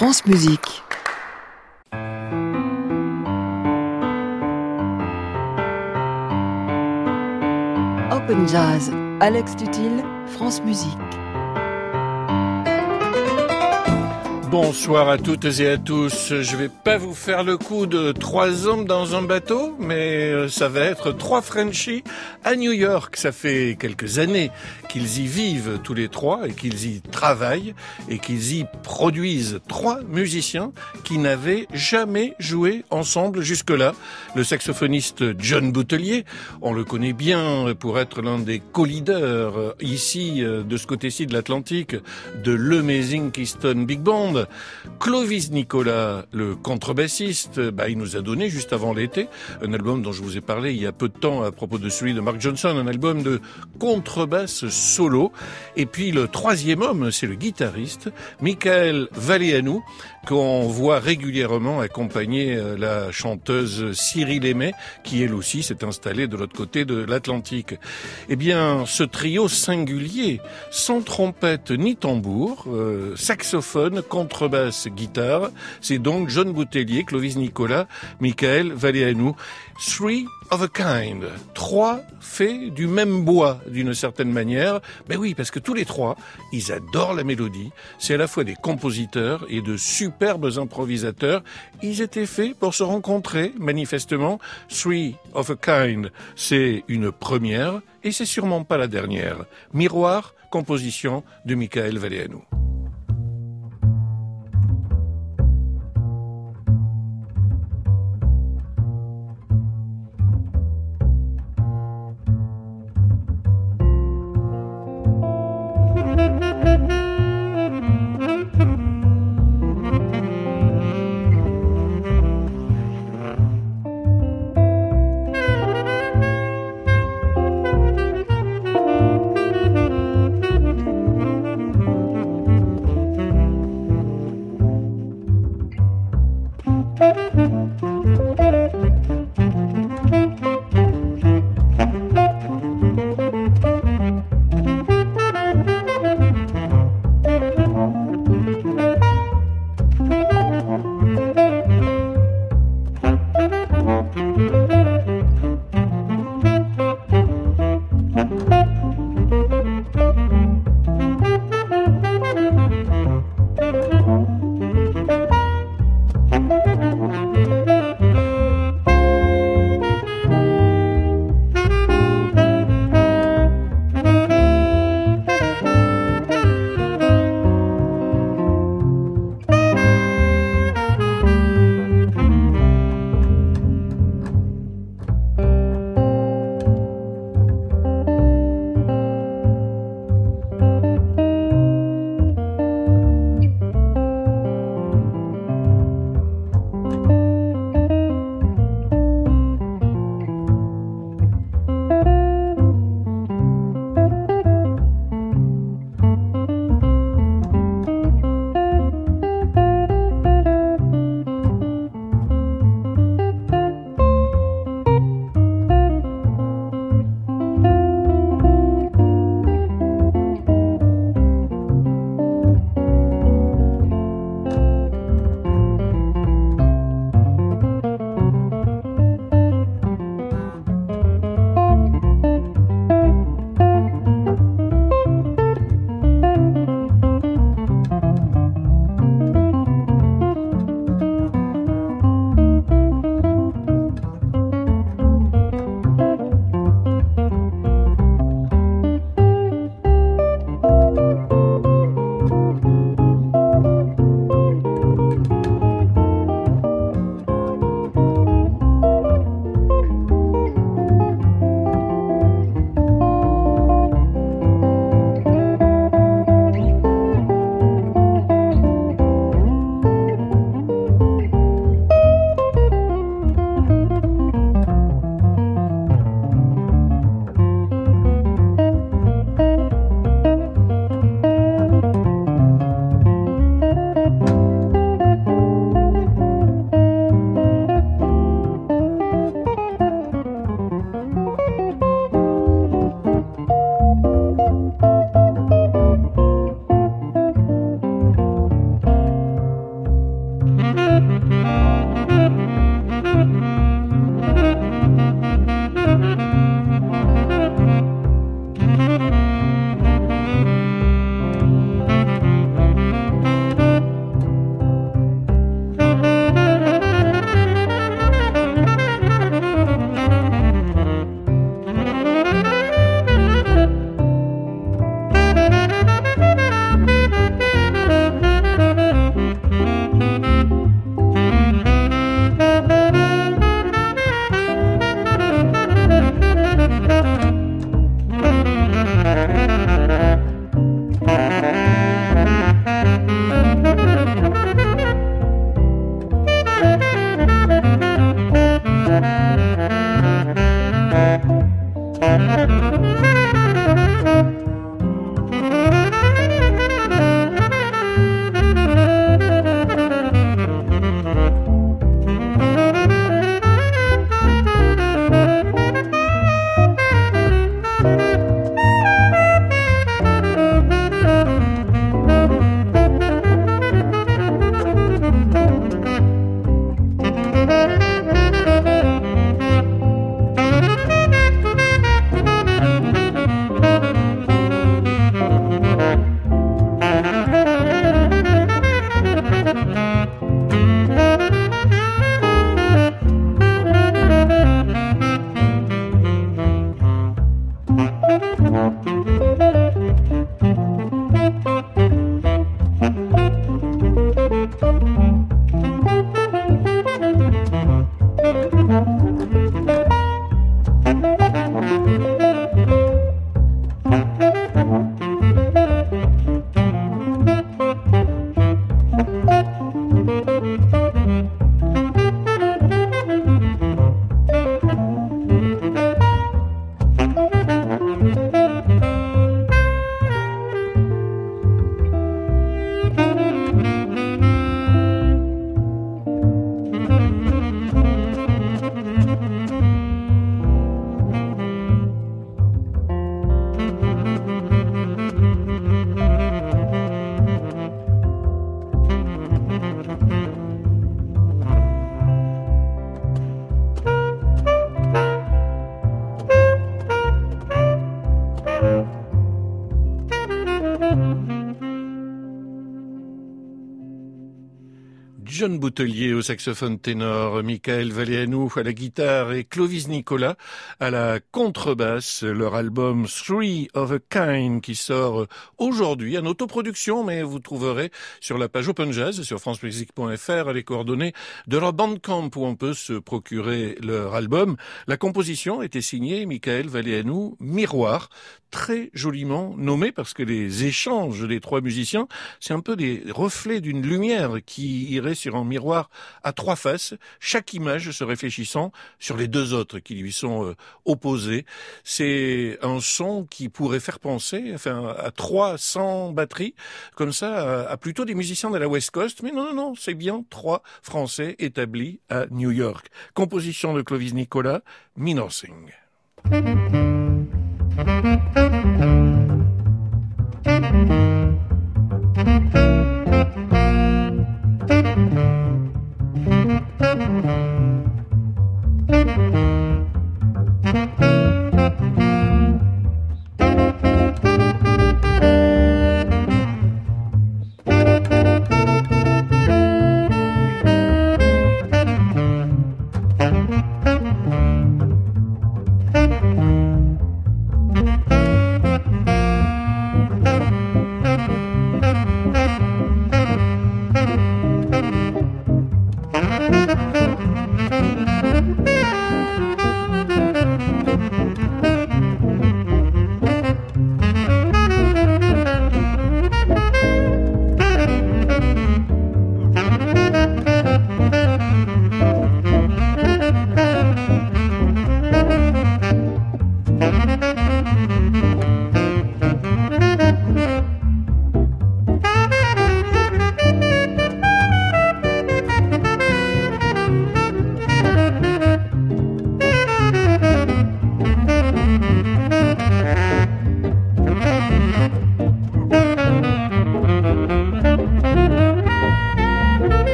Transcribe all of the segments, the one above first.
France Musique. Open Jazz, Alex Tutil, France Musique. Bonsoir à toutes et à tous. Je vais pas vous faire le coup de 3 hommes dans un bateau, mais ça va être 3 Frenchies à New York. Ça fait quelques années qu'ils y vivent tous les 3 et qu'ils y travaillent et qu'ils y produisent 3 musiciens qui n'avaient jamais joué ensemble jusque-là. Le saxophoniste John Boutelier, on le connaît bien pour être l'un des co-leaders ici, de ce côté-ci de l'Atlantique, de l'Amazing Keystone Big Band. Clovis Nicolas, le contrebassiste, il nous a donné juste avant l'été un album dont je vous ai parlé il y a peu de temps à propos de celui de Mark Johnson, un album de contrebasse solo. Et puis le troisième homme, c'est le guitariste Michael Valeanu, qu'on voit régulièrement accompagner la chanteuse Cyril Aimé, qui elle aussi s'est installée de l'autre côté de l'Atlantique. Eh bien, ce trio singulier, sans trompette ni tambour, saxophone, contrebasse, guitare, c'est donc John Boutelier, Clovis Nicolas, Michael Valeanu. 3 of a kind. 3 faits du même bois, d'une certaine manière. Ben oui, parce que tous les 3, ils adorent la mélodie. C'est à la fois des compositeurs et de superbes improvisateurs. Ils étaient faits pour se rencontrer, manifestement. 3 of a kind, c'est une première, et c'est sûrement pas la dernière. Miroir, composition de Michael Valeanu. John Boutelier au saxophone ténor, Michael Valéanou à la guitare et Clovis Nicolas à la contrebasse. Leur album Three of a Kind qui sort aujourd'hui en autoproduction, mais vous trouverez sur la page Open Jazz sur francemusique.fr les coordonnées de leur bandcamp où on peut se procurer leur album. La composition était signée Michael Valéanou, Miroir, très joliment nommé parce que les échanges des trois musiciens, c'est un peu des reflets d'une lumière qui irait sur un miroir à trois faces, chaque image se réfléchissant sur les deux autres qui lui sont opposées. C'est un son qui pourrait faire penser à 300 batteries, comme ça, à plutôt des musiciens de la West Coast, mais non, c'est bien trois Français établis à New York. Composition de Clovis Nicolas, Me Nothing.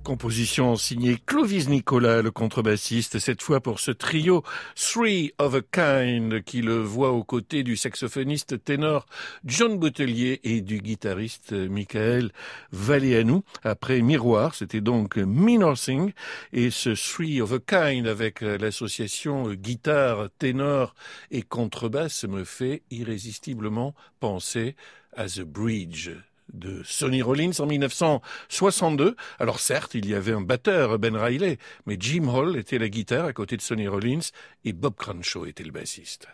Composition signée Clovis Nicolas, le contrebassiste, cette fois pour ce trio Three of a Kind, qui le voit aux côtés du saxophoniste ténor John Boutelier et du guitariste Michael Valéanou. Après Miroir, c'était donc Me Nothing, et ce Three of a Kind avec l'association guitare, ténor et contrebasse me fait irrésistiblement penser à The Bridge de Sonny Rollins en 1962. Alors certes, il y avait un batteur, Ben Riley, mais Jim Hall était la guitare à côté de Sonny Rollins et Bob Crenshaw était le bassiste.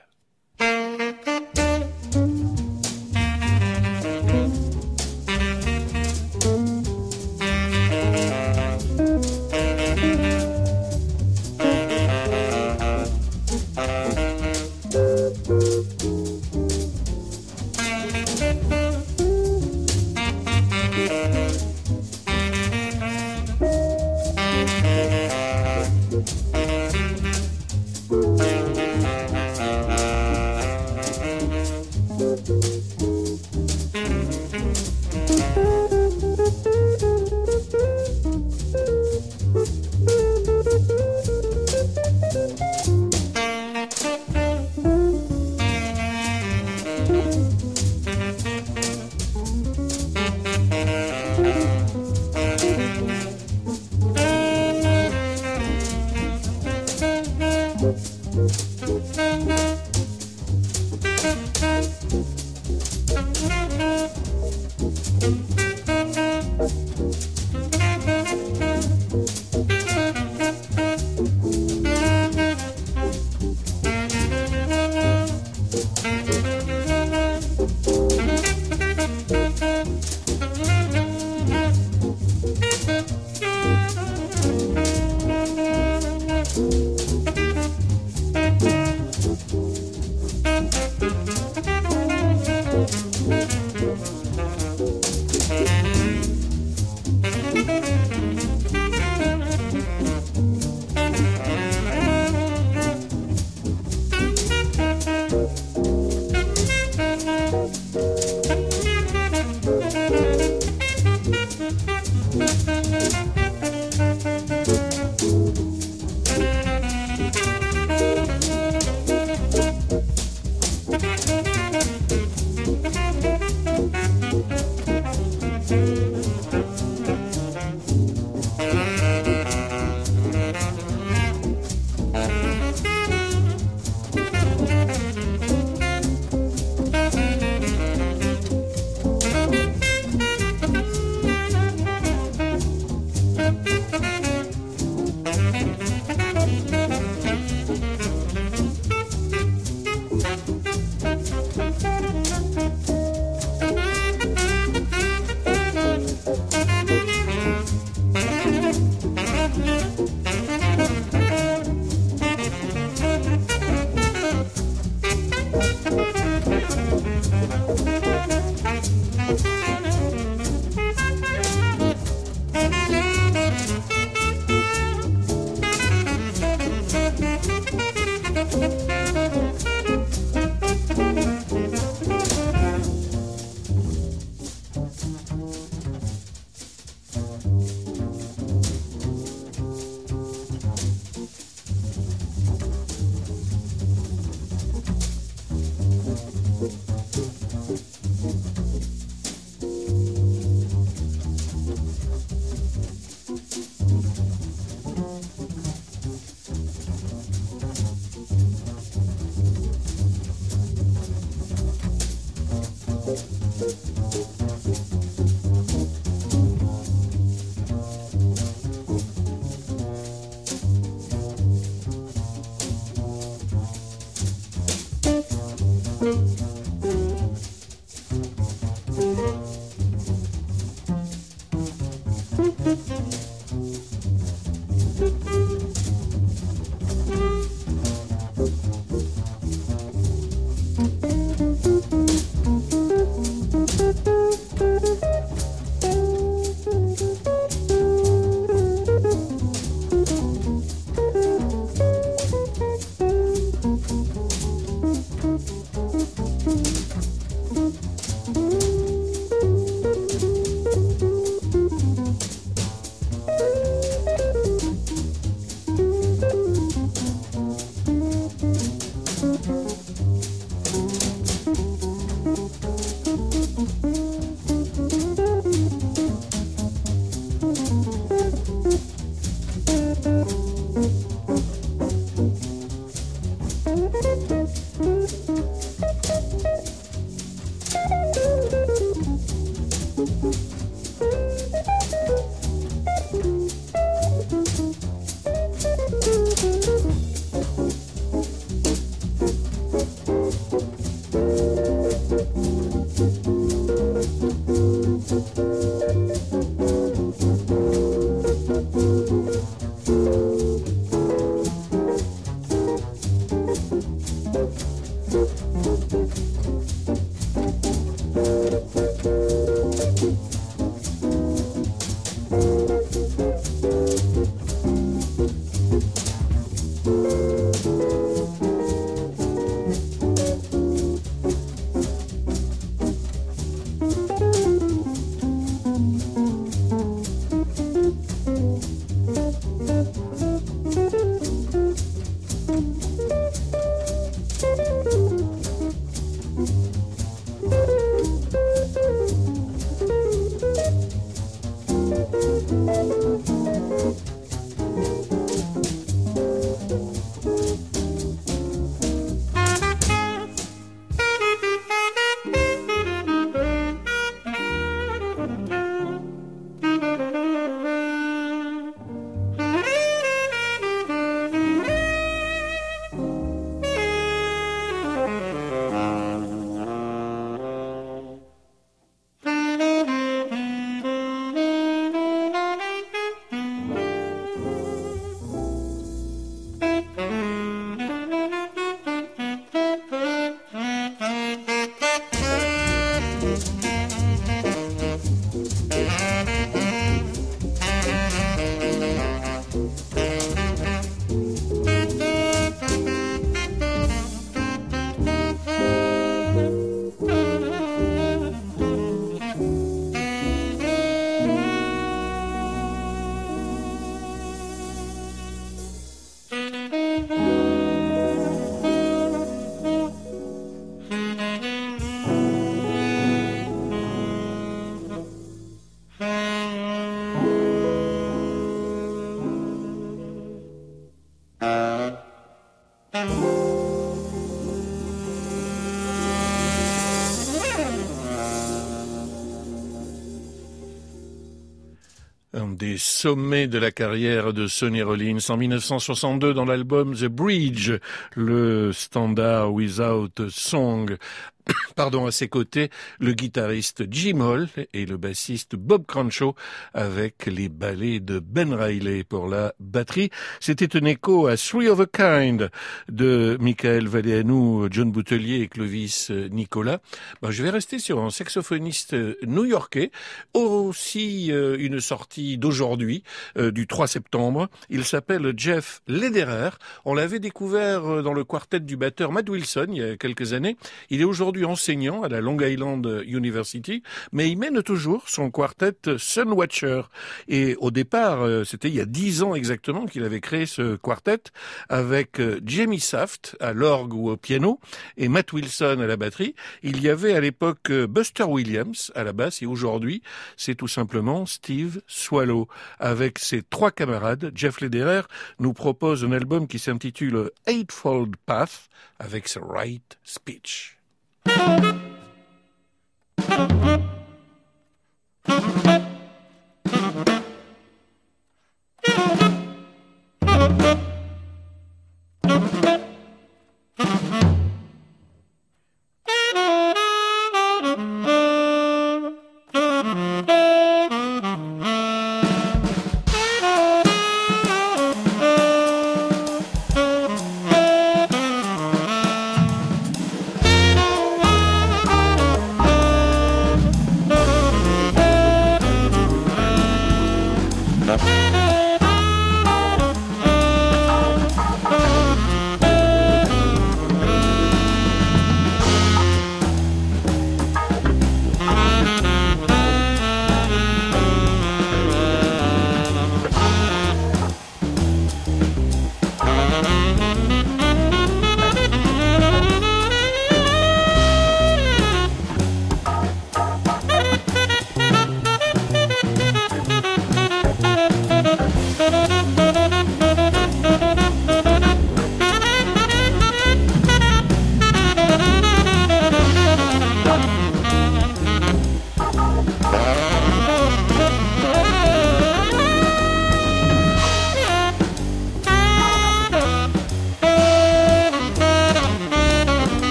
des sommets de la carrière de Sonny Rollins. En 1962, dans l'album The Bridge, le standard Without a Song. À ses côtés, le guitariste Jim Hall et le bassiste Bob Cranshaw avec les ballets de Ben Riley pour la batterie. C'était un écho à Three of a Kind de Michael Valleanu, John Boutelier et Clovis Nicolas. Je vais rester sur un saxophoniste new-yorkais, aussi une sortie d'aujourd'hui, du 3 septembre. Il s'appelle Jeff Lederer. On l'avait découvert dans le quartet du batteur Matt Wilson il y a quelques années. Il est aujourd'hui enseignant à la Long Island University, mais il mène toujours son quartet Sunwatcher. Et au départ, c'était il y a 10 ans exactement qu'il avait créé ce quartet avec Jamie Saft à l'orgue ou au piano et Matt Wilson à la batterie. Il y avait à l'époque Buster Williams à la basse et aujourd'hui, c'est tout simplement Steve Swallow. Avec ses 3 camarades, Jeff Lederer nous propose un album qui s'intitule Eightfold Path avec The Right Speech.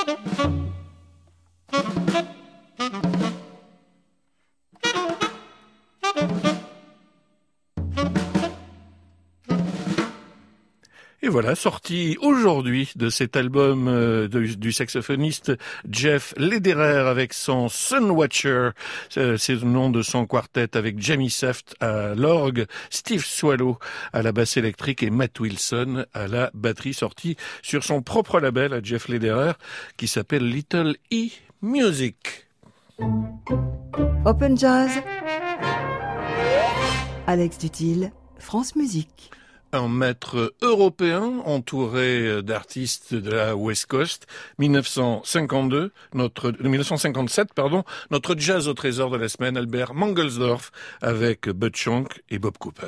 Et voilà, sorti aujourd'hui de cet album du saxophoniste Jeff Lederer avec son Sunwatcher, c'est le nom de son quartet avec Jamie Saft à l'orgue, Steve Swallow à la basse électrique et Matt Wilson à la batterie, sorti sur son propre label à Jeff Lederer qui s'appelle Little E Music. Open Jazz, Alex Dutil, France Musique. Un maître européen entouré d'artistes de la West Coast, 1957, notre jazz au trésor de la semaine, Albert Mangelsdorff, avec Bud Shank et Bob Cooper.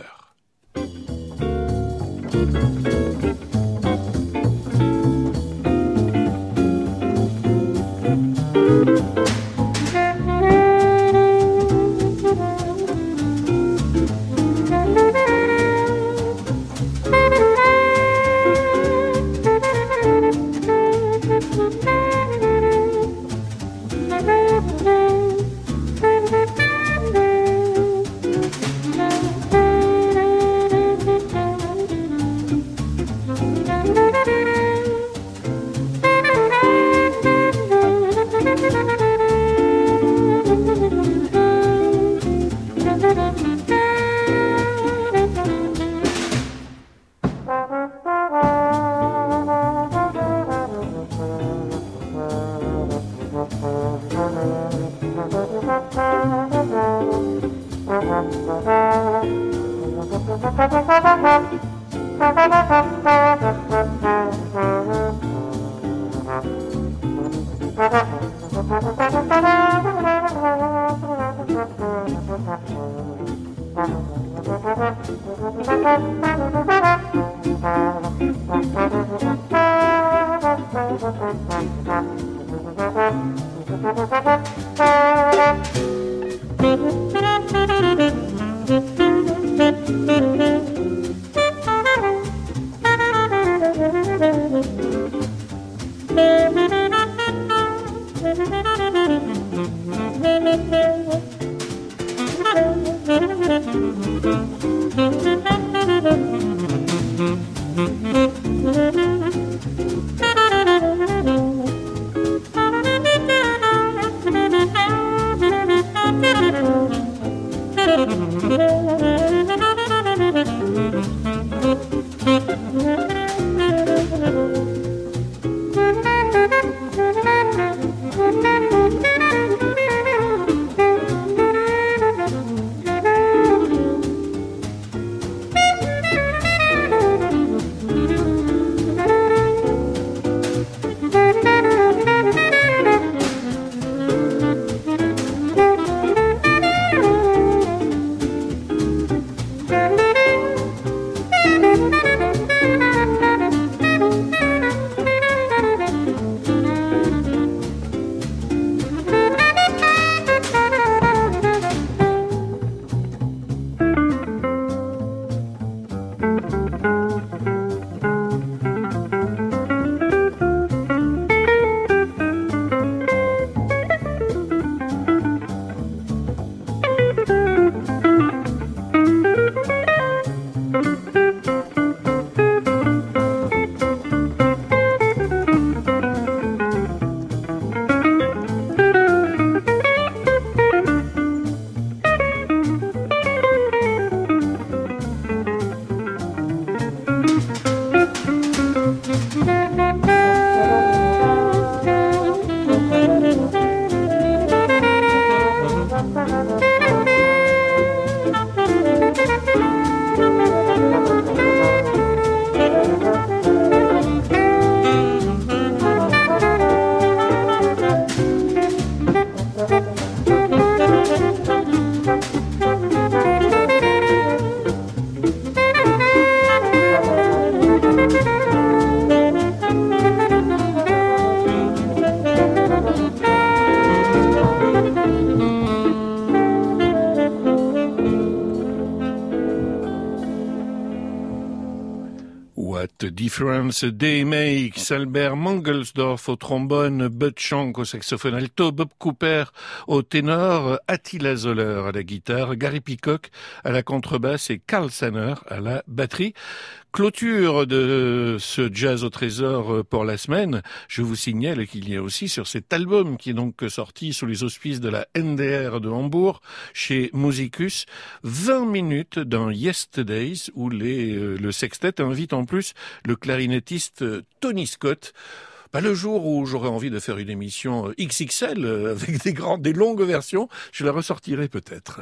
Difference They Make, Albert Mangelsdorff au trombone, Bud Shank au saxophone alto, Bob Cooper au ténor, Attila Zoller à la guitare, Gary Peacock à la contrebasse et Carl Sanner à la batterie. Clôture de ce jazz au trésor pour la semaine. Je vous signale qu'il y a aussi sur cet album qui est donc sorti sous les auspices de la NDR de Hambourg chez Musicus, 20 minutes dans Yesterdays où le sextet invite en plus le clarinettiste Tony Scott. Le jour où j'aurai envie de faire une émission XXL avec des longues versions, je la ressortirai peut-être.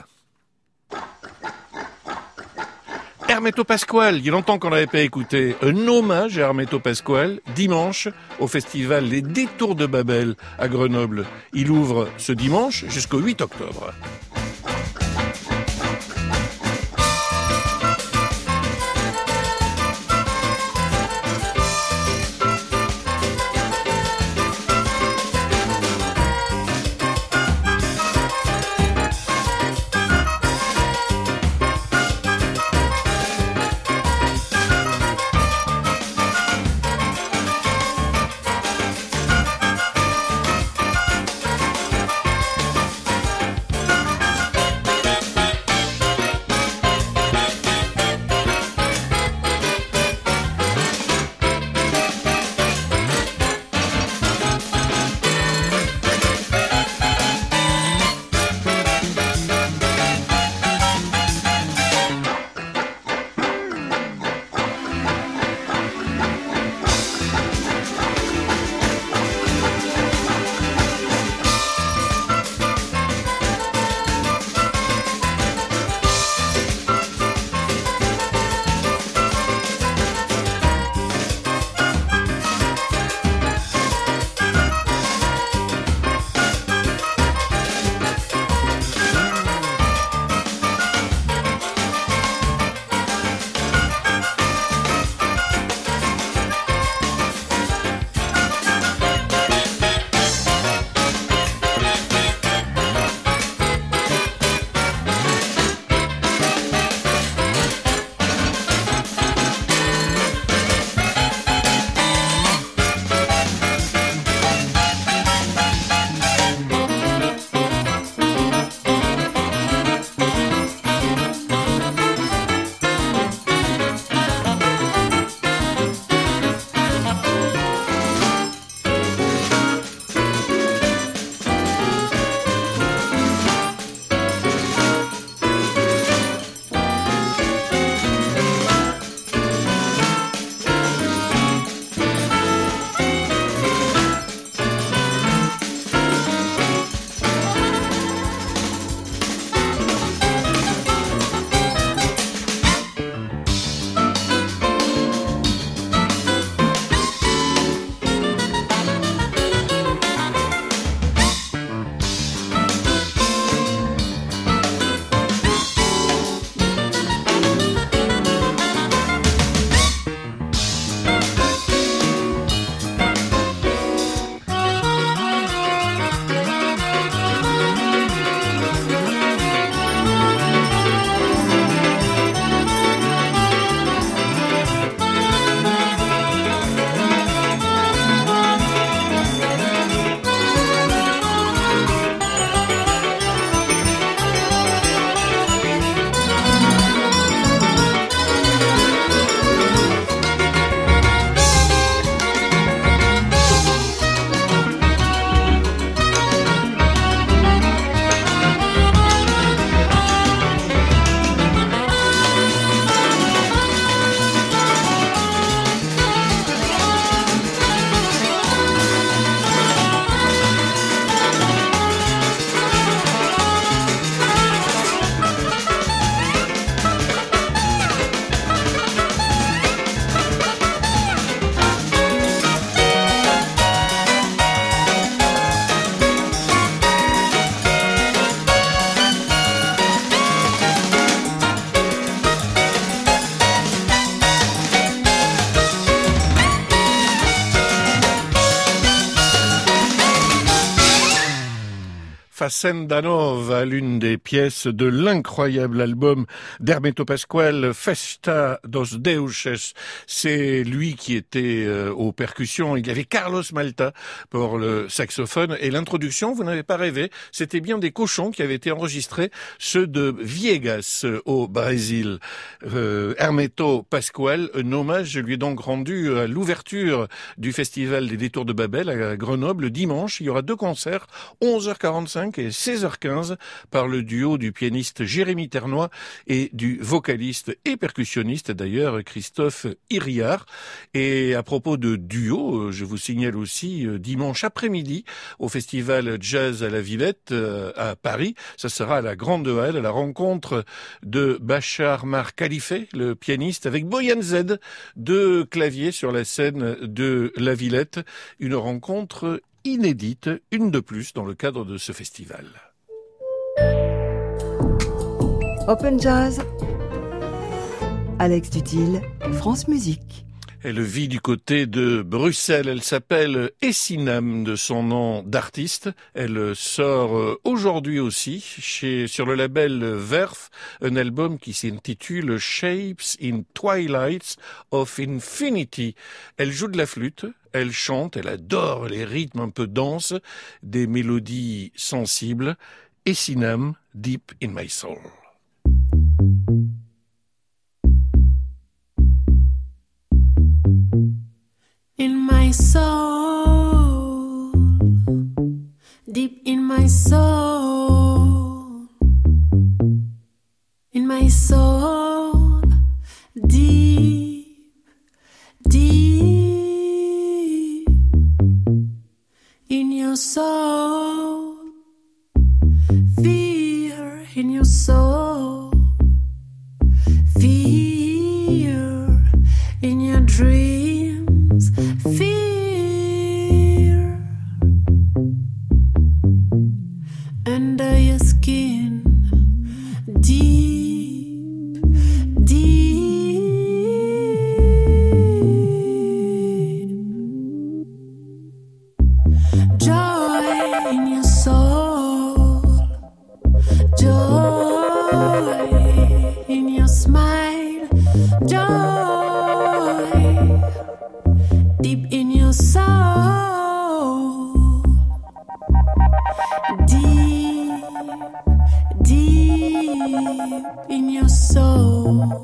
Hermeto Pascoal, il y a longtemps qu'on n'avait pas écouté un hommage à Hermeto Pascoal, dimanche, au festival Les Détours de Babel à Grenoble. Il ouvre ce dimanche jusqu'au 8 octobre. Facenda Nova, l'une des pièces de l'incroyable album d'Hermeto Pascoal, Festa dos Deuses. C'est lui qui était aux percussions. Il y avait Carlos Malta pour le saxophone. Et l'introduction, vous n'avez pas rêvé, c'était bien des cochons qui avaient été enregistrés, ceux de Viegas au Brésil. Hermeto Pascoal, un hommage lui est donc rendu à l'ouverture du Festival des Détours de Babel à Grenoble dimanche. Il y aura 2 concerts, 11h45 et 16h15, par le duo du pianiste Jérémy Ternois et du vocaliste et percussionniste d'ailleurs Christophe Iriart. Et à propos de duo, je vous signale aussi dimanche après-midi au Festival Jazz à la Villette à Paris. Ça sera à la Grande Halle, à la rencontre de Bachar Mar Khalife, le pianiste, avec Boyan Z, 2 claviers sur la scène de la Villette. Une rencontre inédite, une de plus dans le cadre de ce festival. Open Jazz, Alex Dutil, France Musique. Elle vit du côté de Bruxelles. Elle s'appelle Essinam de son nom d'artiste. Elle sort aujourd'hui aussi sur le label Verve un album qui s'intitule Shapes in Twilights of Infinity. Elle joue de la flûte, elle chante, elle adore les rythmes un peu denses, des mélodies sensibles. Essinam, Deep in My Soul. In my soul, deep in my soul, in my soul, deep, deep, in your soul, fear in your soul, fear in your dreams. Fear under your skin, deep, deep. Joy in your soul, joy in your smile, joy deep in your soul, deep, deep in your soul.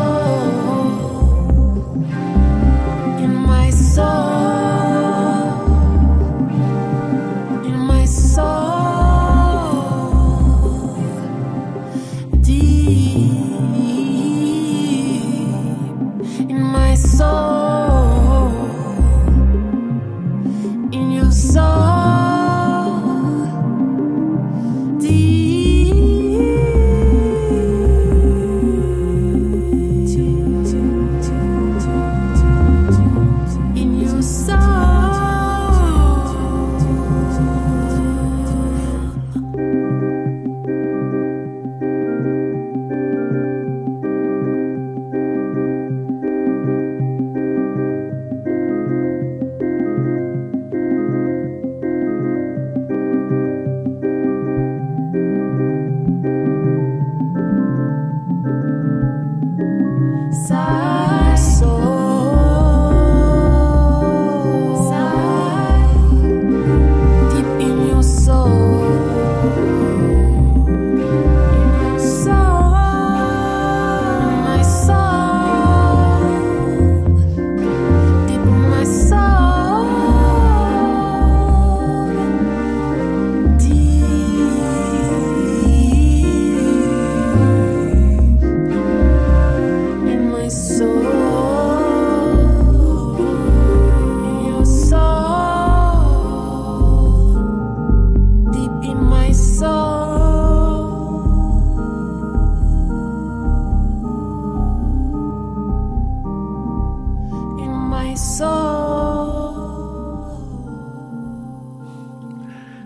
Soul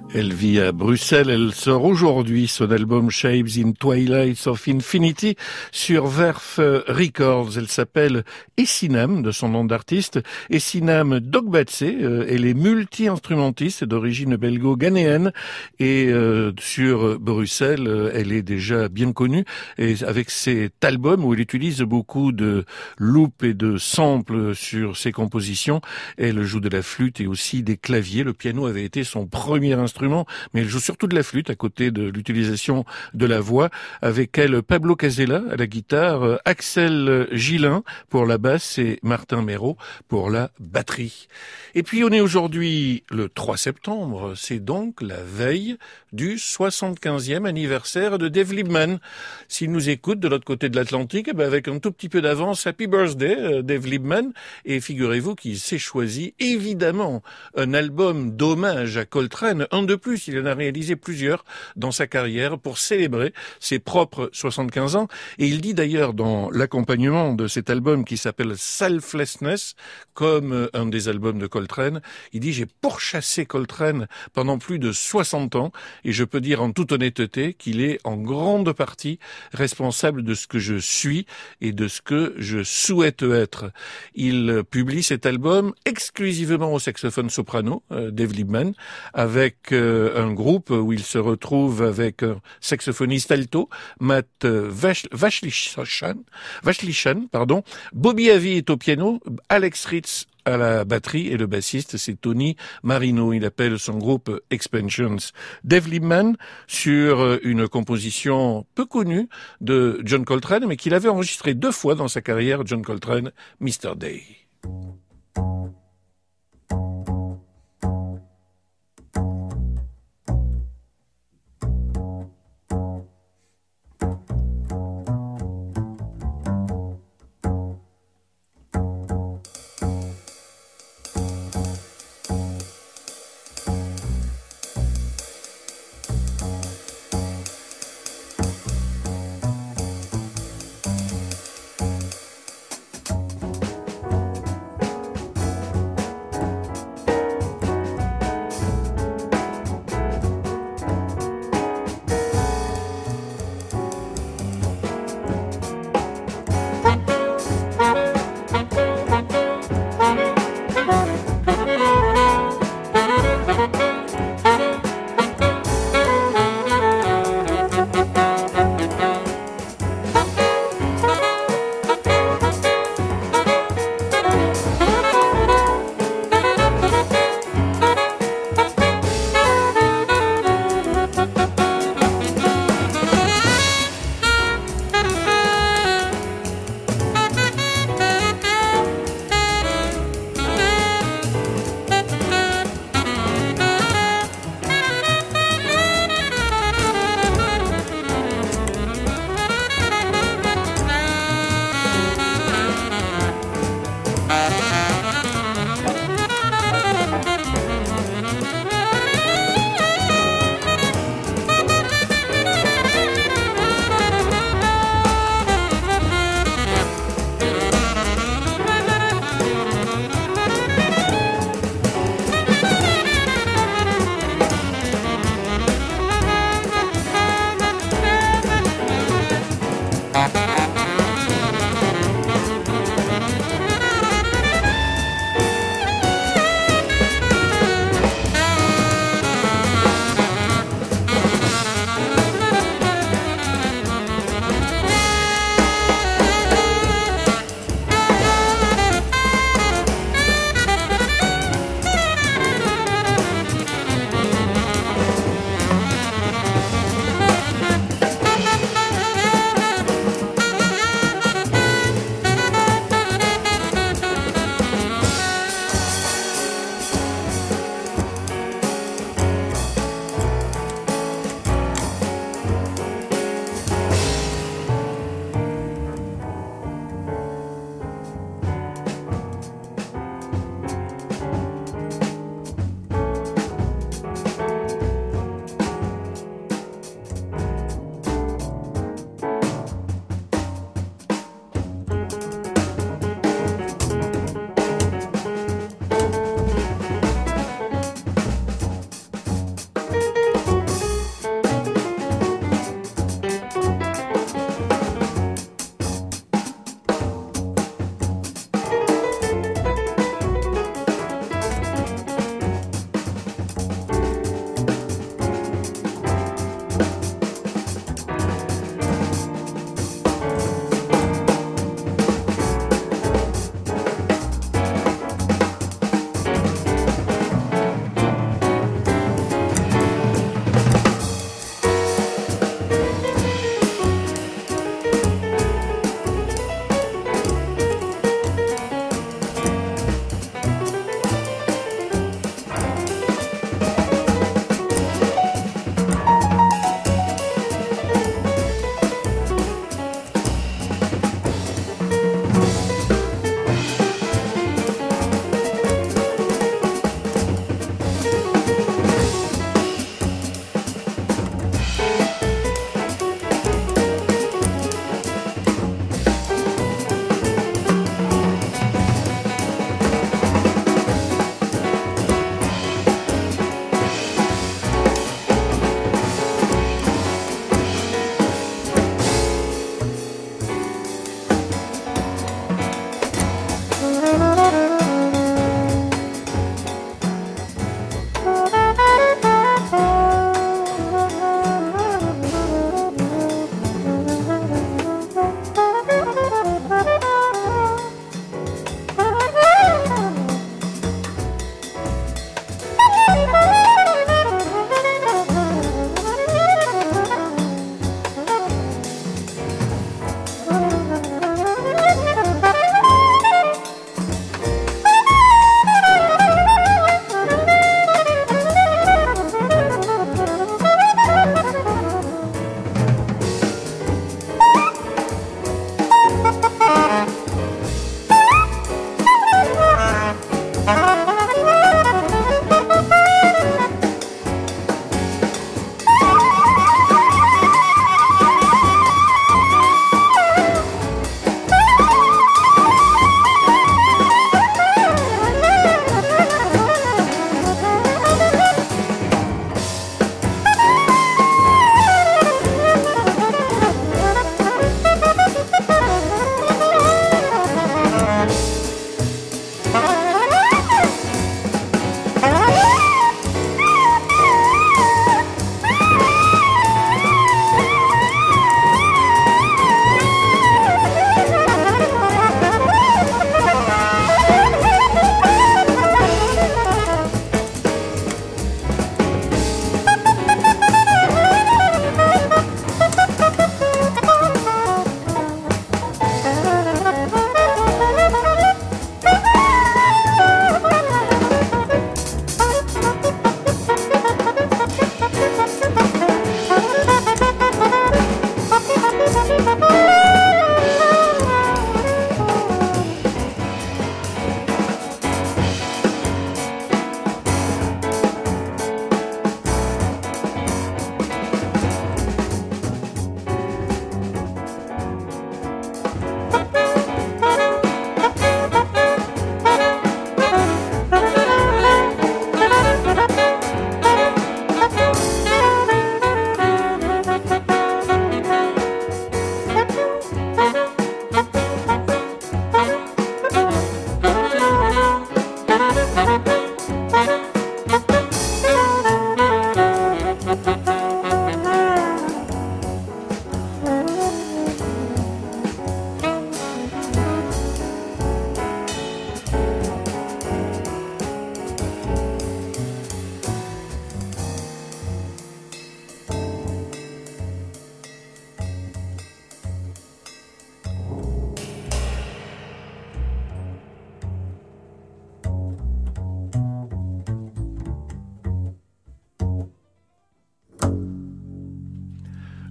Elle vit à Bruxelles, elle sort aujourd'hui son album Shapes in Twilights of Infinity sur Verve Records. Elle s'appelle Essinam, de son nom d'artiste. Essinam Dogbatse, elle est multi-instrumentiste d'origine belgo-ghanéenne et sur Bruxelles, elle est déjà bien connue et avec cet album où elle utilise beaucoup de loops et de samples sur ses compositions, elle joue de la flûte et aussi des claviers. Le piano avait été son premier instrument, mais elle joue surtout de la flûte à côté de l'utilisation de la voix. Avec elle, Pablo Casella à la guitare, Axel Gillin pour la basse et Martin Méraud pour la batterie. Et puis on est aujourd'hui le 3 septembre, c'est donc la veille du 75e anniversaire de Dave Liebman. S'il nous écoute de l'autre côté de l'Atlantique, avec un tout petit peu d'avance, Happy Birthday Dave Liebman. Et figurez-vous qu'il s'est choisi évidemment un album d'hommage à Coltrane, un de plus, il en a réalisé plusieurs dans sa carrière pour célébrer ses propres 75 ans. Et il dit d'ailleurs dans l'accompagnement de cet album qui s'appelle Selflessness, comme un des albums de Coltrane, il dit « J'ai pourchassé Coltrane pendant plus de 60 ans et je peux dire en toute honnêteté qu'il est en grande partie responsable de ce que je suis et de ce que je souhaite être. » Il publie cet album exclusivement au saxophone soprano, Dave Liebman, avec un groupe où il se retrouve avec un saxophoniste alto, Matt Vachlichan, Bobby Avi est au piano, Alex Ritz à la batterie et le bassiste c'est Tony Marino. Il appelle son groupe Expansions. Dave Liebman sur une composition peu connue de John Coltrane, mais qu'il avait enregistré 2 fois dans sa carrière, John Coltrane, Mr. Day.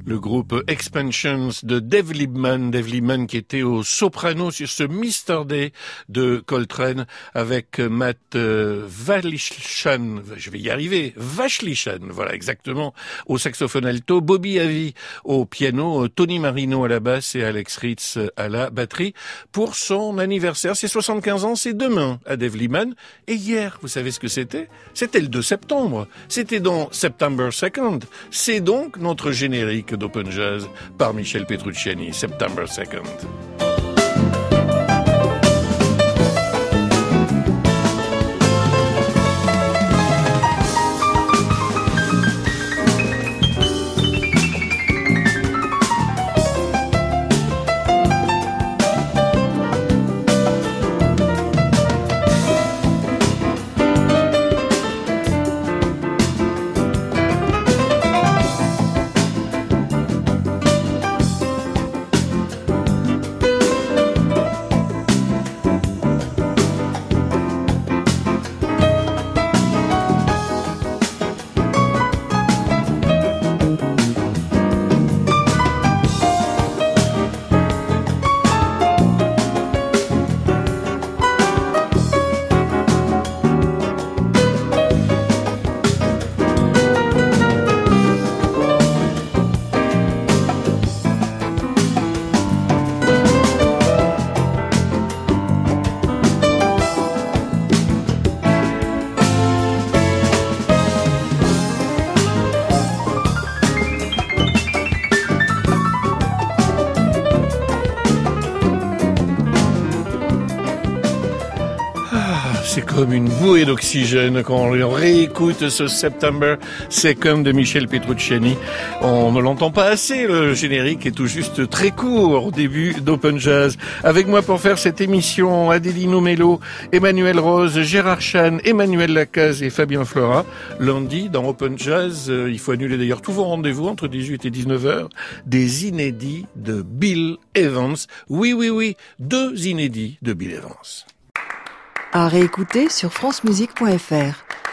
le groupe Expansions de Dave Liebman qui était au soprano sur ce Mr. Day de Coltrane avec Matt Wachlichen, je vais y arriver, Wachlichen, voilà exactement, au saxophone alto, Bobby Avi au piano, Tony Marino à la basse et Alex Ritz à la batterie pour son anniversaire. C'est 75 ans, c'est demain à Dave Liebman. Et hier, vous savez ce que c'était? C'était le 2 septembre. C'était dans September 2nd. C'est donc notre générique d'Open Jazz par Michel Petrucciani, September 2nd. C'est comme une bouée d'oxygène quand on réécoute ce September 2nd de Michel Petrucciani. On ne l'entend pas assez, le générique est tout juste très court au début d'Open Jazz. Avec moi pour faire cette émission, Adelino Mello, Emmanuel Rose, Gérard Chan, Emmanuel Lacaze et Fabien Flora. Lundi, dans Open Jazz, il faut annuler d'ailleurs tous vos rendez-vous entre 18 et 19h, des inédits de Bill Evans. Oui, 2 inédits de Bill Evans. À réécouter sur francemusique.fr.